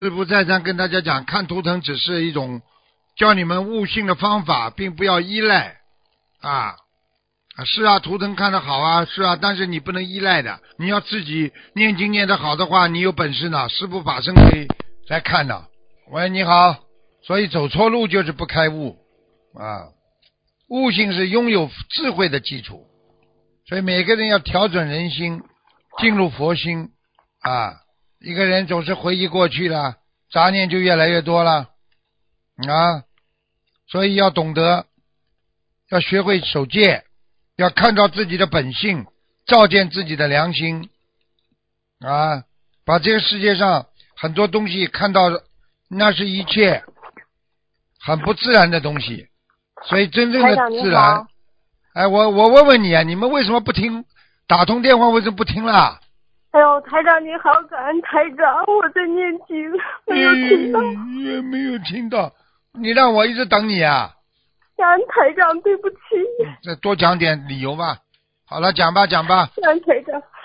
师父再三跟大家讲，看图腾只是一种教你们悟性的方法，并不要依赖啊。是啊，图腾看得好啊，是啊，但是你不能依赖的，你要自己念经念得好的话，你有本事呢，师父法身可以来看的。喂，你好。所以走错路就是不开悟啊，悟性是拥有智慧的基础，所以每个人要调整人心，进入佛心啊。一个人总是回忆过去了，杂念就越来越多了啊，所以要懂得，要学会守戒，要看到自己的本性，照见自己的良心啊，把这个世界上很多东西看到，那是一切很不自然的东西，所以真正的自然。哎，我问问你啊，你们为什么不听？打通电话为什么不听啦？ 哎呦，台长你好，感恩台长，我在念经，没有听到。 也没有听到，你让我一直等你啊。 感恩台长，对不起。 再多讲点理由吧。好了，讲吧。 感恩台长。